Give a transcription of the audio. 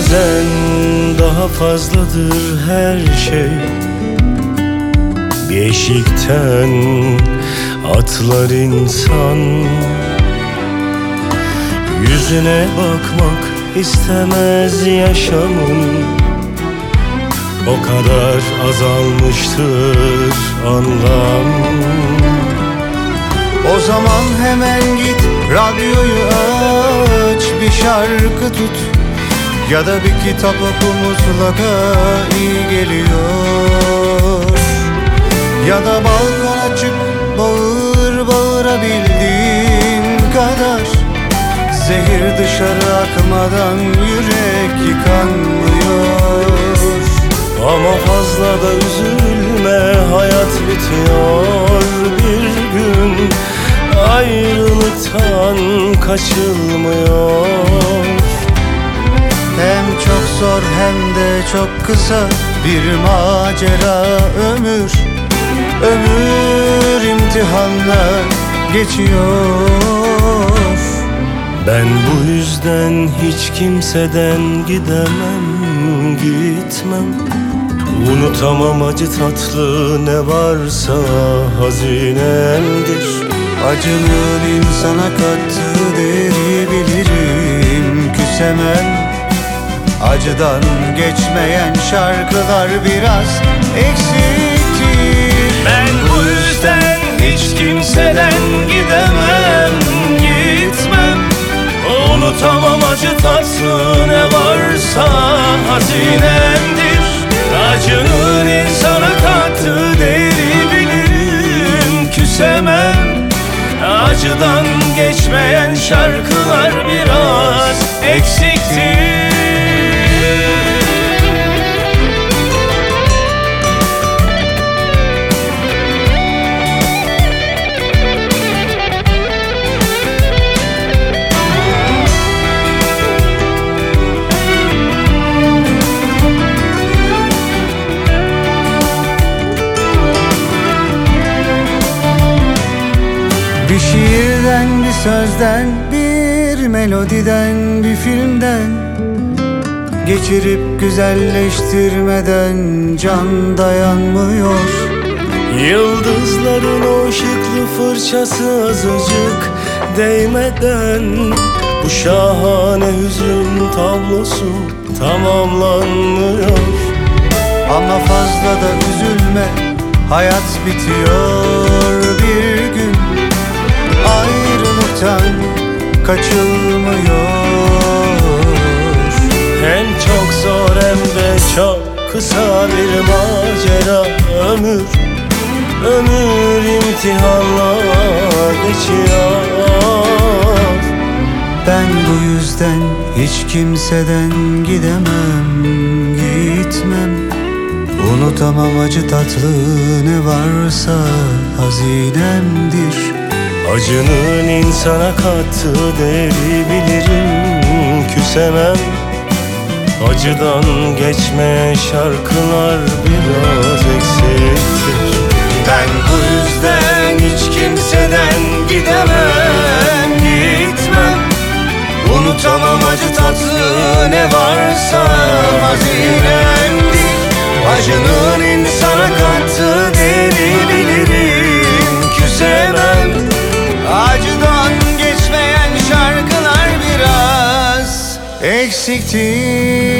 Bazen daha fazladır her şey. Bir eşikten atlar insan. Yüzüne bakmak istemez yaşamın. O kadar azalmıştır anlam. O zaman hemen git radyoyu aç, bir şarkı tut ya da bir kitap oku, mutlaka iyi geliyor. Ya da balkona çık, bağır bağırabildiğin kadar. Zehir dışarı akmadan yürek yıkanmıyor. Ama fazla da üzülme, hayat bitiyor bir gün. Ayrılıktan kaçılmıyor. Hem çok zor hem de çok kısa bir macera ömür. Ömür imtihanla geçiyor. Ben bu yüzden hiç kimseden gidemem, gitmem. Unutamam acı tatlı, ne varsa hazinemdir. Acının insana kattığı değeri bilirim, küsemem. Acıdan geçmeyen şarkılar biraz eksiktir. Ben bu yüzden hiç kimseden gidemem, gitmem. Unutamam acı tatlı, ne varsa hazinemdir. Acının insana kattığı değeri bilirim, küsemem. Acıdan geçmeyen şarkılar biraz eksiktir. Bir şiirden, bir sözden, bir melodiden, bir filmden geçirip güzelleştirmeden can dayanmıyor. Yıldızların o ışıklı fırçası azıcık değmeden bu şahane hüzün tablosu tamamlanmıyor. Ama fazla da üzülme, hayat bitiyor bir gün. Ayrılıktan kaçılmıyor. Hem çok zor hem de çok kısa bir macera ömür. Ömür imtihanla geçiyor. Ben bu yüzden hiç kimseden gidemem, gitmem. Unutamam acı tatlı, ne varsa hazinemdir. Acının insana kattığı değeri bilirim, küsemem. Acıdan geçmeyen şarkılar biraz eksiktir. Ben bu yüzden hiç kimseden gidemem, gitmem. Unutamam acı tatlı, ne varsa hazinemdir. Acının insana kattığı değeri bilirim, küsemem. Acıdan geçmeyen şarkılar biraz eksiktir.